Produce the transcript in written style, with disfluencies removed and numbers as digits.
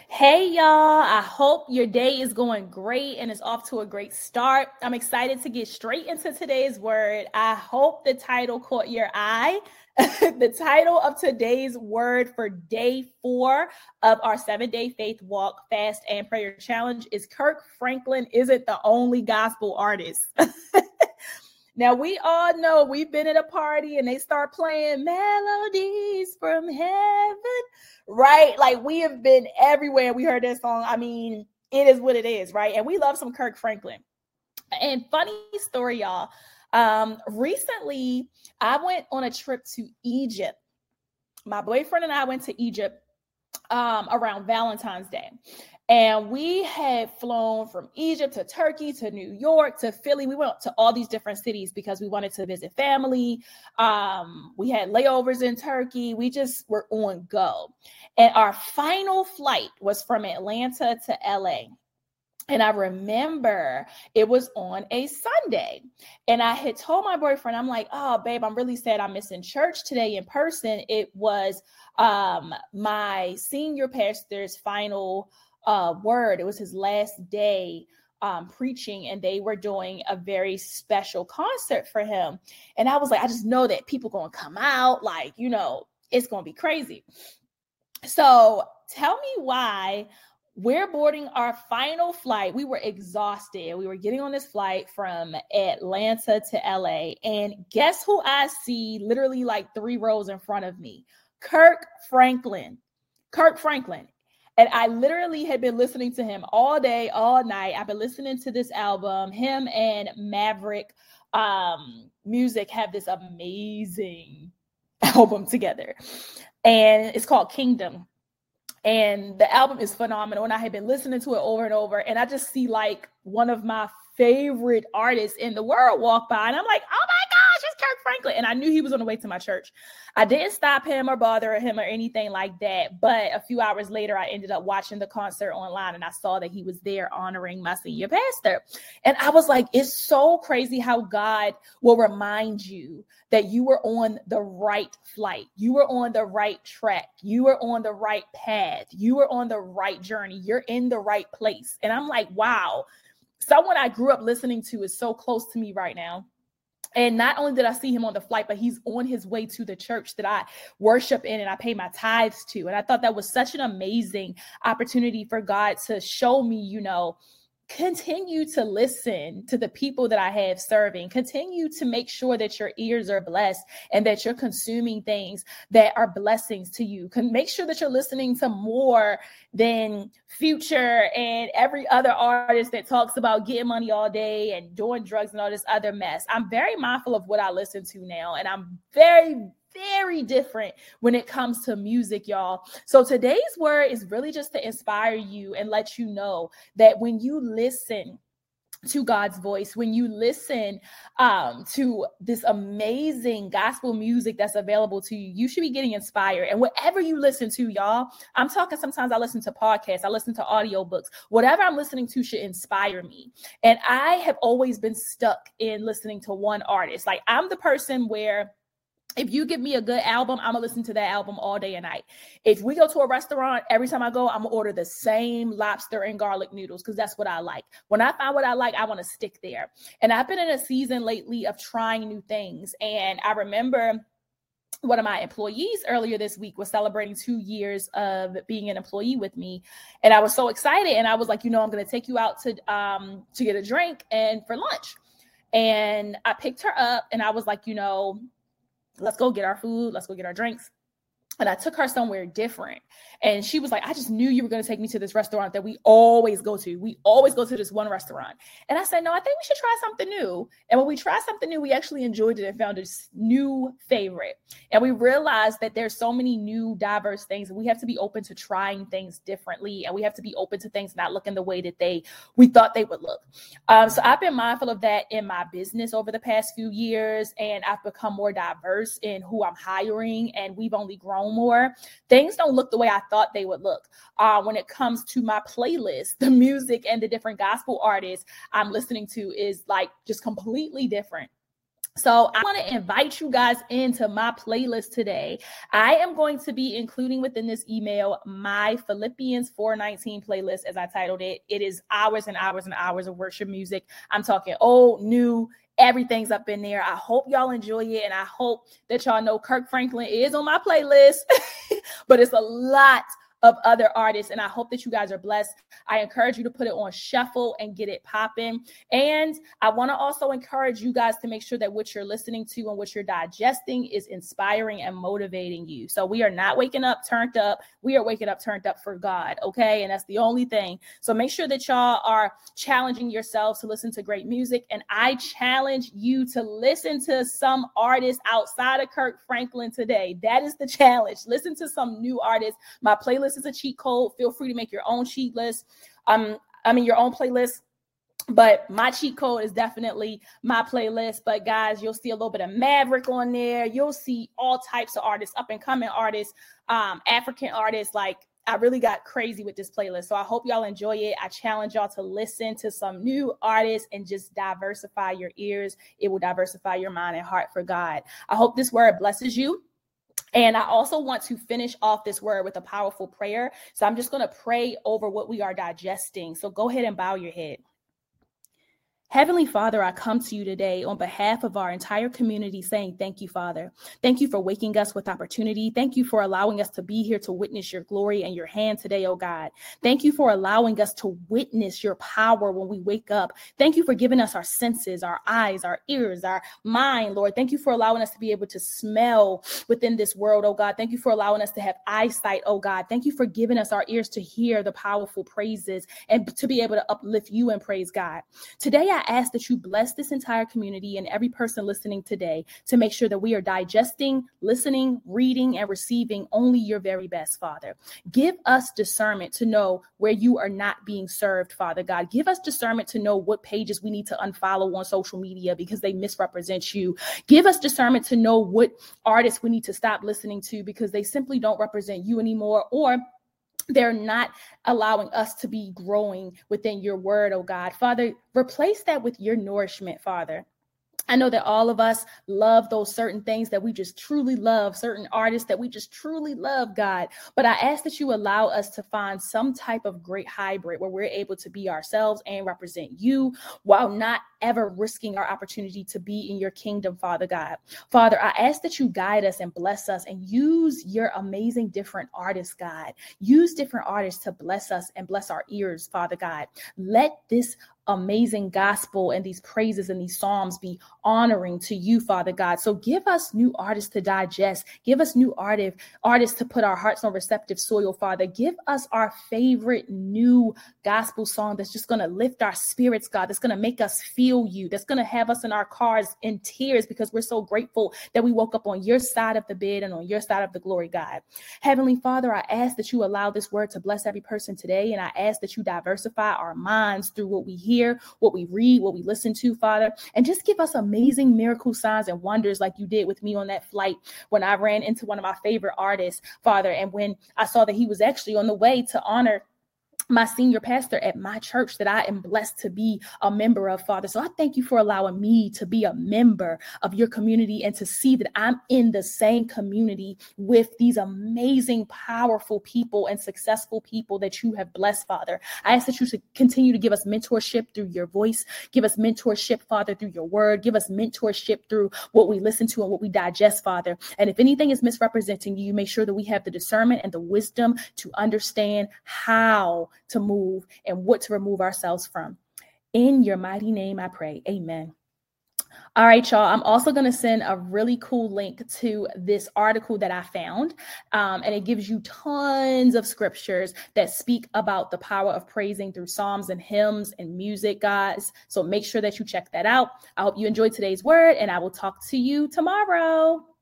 Hey, y'all. I hope your day is going great and is off to a great start. I'm excited to get straight into today's word. I hope the title caught your eye. The title of today's word for day 4 of our 7-day faith walk, fast, and prayer challenge is Kirk Franklin isn't the only gospel artist. Now, we all know we've been at a party and they start playing melodies from heaven, right? Like we have been everywhere. We heard this song. I mean, it is what it is, right? And we love some Kirk Franklin. And funny story, y'all. Recently, I went on a trip to Egypt. My boyfriend and I went to Egypt around Valentine's Day. And we had flown from Egypt to Turkey to New York to Philly. We went to all these different cities because we wanted to visit family. We had layovers in Turkey. We just were on go. And our final flight was from Atlanta to LA. And I remember it was on a Sunday. And I had told my boyfriend, I'm like, oh, babe, I'm really sad I'm missing church today in person. It was my senior pastor's final word. It was his last day preaching, and they were doing a very special concert for him. And I was like, I just know that people going to come out, like, you know, it's going to be crazy. So tell me why we're boarding our final flight. We were exhausted. We were getting on this flight from Atlanta to LA. And guess who I see literally like 3 rows in front of me? Kirk Franklin. Kirk Franklin. And I literally had been listening to him all day, all night. I've been listening to this album. Him and Maverick Music have this amazing album together. And it's called Kingdom. And the album is phenomenal. And I had been listening to it over and over. And I just see like one of my favorite artists in the world walk by. And I'm like, oh my gosh, it's Kirk Franklin. And I knew he was on the way to my church. I didn't stop him or bother him or anything like that. But a few hours later, I ended up watching the concert online and I saw that he was there honoring my senior pastor. And I was like, it's so crazy how God will remind you that you were on the right flight. You were on the right track. You were on the right path. You were on the right journey. You're in the right place. And I'm like, wow, someone I grew up listening to is so close to me right now. And not only did I see him on the flight, but he's on his way to the church that I worship in and I pay my tithes to. And I thought that was such an amazing opportunity for God to show me, you know, continue to listen to the people that I have serving. Continue to make sure that your ears are blessed and that you're consuming things that are blessings to you. Make sure that you're listening to more than Future and every other artist that talks about getting money all day and doing drugs and all this other mess. I'm very mindful of what I listen to now, and I'm very different when it comes to music, y'all. So today's word is really just to inspire you and let you know that when you listen to God's voice, when you listen to this amazing gospel music that's available to you, you should be getting inspired. And whatever you listen to, y'all, I'm talking sometimes I listen to podcasts, I listen to audiobooks, whatever I'm listening to should inspire me. And I have always been stuck in listening to one artist. Like I'm the person where if you give me a good album, I'm going to listen to that album all day and night. If we go to a restaurant, every time I go, I'm going to order the same lobster and garlic noodles because that's what I like. When I find what I like, I want to stick there. And I've been in a season lately of trying new things. And I remember one of my employees earlier this week was celebrating 2 years of being an employee with me. And I was so excited. And I was like, you know, I'm going to take you out to get a drink and for lunch. And I picked her up and I was like, you know, let's go get our food. Let's go get our drinks. And I took her somewhere different. And she was like, I just knew you were going to take me to this restaurant that we always go to. We always go to this one restaurant. And I said, no, I think we should try something new. And when we tried something new, we actually enjoyed it and found this new favorite. And we realized that there's so many new diverse things. And we have to be open to trying things differently. And we have to be open to things not looking the way that we thought they would look. So I've been mindful of that in my business over the past few years. And I've become more diverse in who I'm hiring. And we've only grown more. Things don't look the way I thought they would look. When it comes to my playlist, the music and the different gospel artists I'm listening to is like just completely different. So I want to invite you guys into my playlist today. I am going to be including within this email my Philippians 4:19 playlist, as I titled it. It is hours and hours and hours of worship music. I'm talking old, new, everything's up in there. I hope y'all enjoy it. And I hope that y'all know Kirk Franklin is on my playlist, but it's a lot of other artists. And I hope that you guys are blessed. I encourage you to put it on shuffle and get it popping. And I want to also encourage you guys to make sure that what you're listening to and what you're digesting is inspiring and motivating you. So we are not waking up turned up. We are waking up turned up for God. Okay. And that's the only thing. So make sure that y'all are challenging yourselves to listen to great music. And I challenge you to listen to some artists outside of Kirk Franklin today. That is the challenge. Listen to some new artists. My playlist is a cheat code. Feel free to make your own cheat list. Your own playlist. But my cheat code is definitely my playlist. But guys, you'll see a little bit of Maverick on there. You'll see all types of artists, up and coming artists, African artists. Like, I really got crazy with this playlist. So I hope y'all enjoy it. I challenge y'all to listen to some new artists and just diversify your ears. It will diversify your mind and heart for God. I hope this word blesses you. And I also want to finish off this word with a powerful prayer. So I'm just going to pray over what we are digesting. So go ahead and bow your head. Heavenly Father, I come to you today on behalf of our entire community saying thank you, Father. Thank you for waking us with opportunity. Thank you for allowing us to be here to witness your glory and your hand today, oh God. Thank you for allowing us to witness your power when we wake up. Thank you for giving us our senses, our eyes, our ears, our mind, Lord. Thank you for allowing us to be able to smell within this world, oh God. Thank you for allowing us to have eyesight, oh God. Thank you for giving us our ears to hear the powerful praises and to be able to uplift you and praise God. Today, I ask that you bless this entire community and every person listening today to make sure that we are digesting, listening, reading, and receiving only your very best, Father. Give us discernment to know where you are not being served, Father God. Give us discernment to know what pages we need to unfollow on social media because they misrepresent you. Give us discernment to know what artists we need to stop listening to because they simply don't represent you anymore, or they're not allowing us to be growing within your word, oh God. Father, replace that with your nourishment, Father. I know that all of us love those certain things that we just truly love, certain artists that we just truly love, God. But I ask that you allow us to find some type of great hybrid where we're able to be ourselves and represent you while not ever risking our opportunity to be in your kingdom, Father God. Father, I ask that you guide us and bless us and use your amazing different artists, God. Use different artists to bless us and bless our ears, Father God. Let this amazing gospel and these praises and these psalms be honoring to you, Father God. So give us new artists to digest. Give us new artists to put our hearts on receptive soil, Father. Give us our favorite new gospel song that's just going to lift our spirits, God, that's going to make us feel you, that's going to have us in our cars in tears because we're so grateful that we woke up on your side of the bed and on your side of the glory, God. Heavenly Father, I ask that you allow this word to bless every person today, and I ask that you diversify our minds through what we hear, what we read, what we listen to, Father, and just give us amazing miracle signs and wonders like you did with me on that flight when I ran into one of my favorite artists, Father, and when I saw that he was actually on the way to honor my senior pastor at my church that I am blessed to be a member of, Father. So I thank you for allowing me to be a member of your community and to see that I'm in the same community with these amazing, powerful people and successful people that you have blessed, Father. I ask that you to continue to give us mentorship through your voice. Give us mentorship, Father, through your word. Give us mentorship through what we listen to and what we digest, Father. And if anything is misrepresenting you, make sure that we have the discernment and the wisdom to understand how to move and what to remove ourselves from. In your mighty name, I pray. Amen. All right, y'all. I'm also going to send a really cool link to this article that I found. And it gives you tons of scriptures that speak about the power of praising through psalms and hymns and music, guys. So make sure that you check that out. I hope you enjoyed today's word, and I will talk to you tomorrow.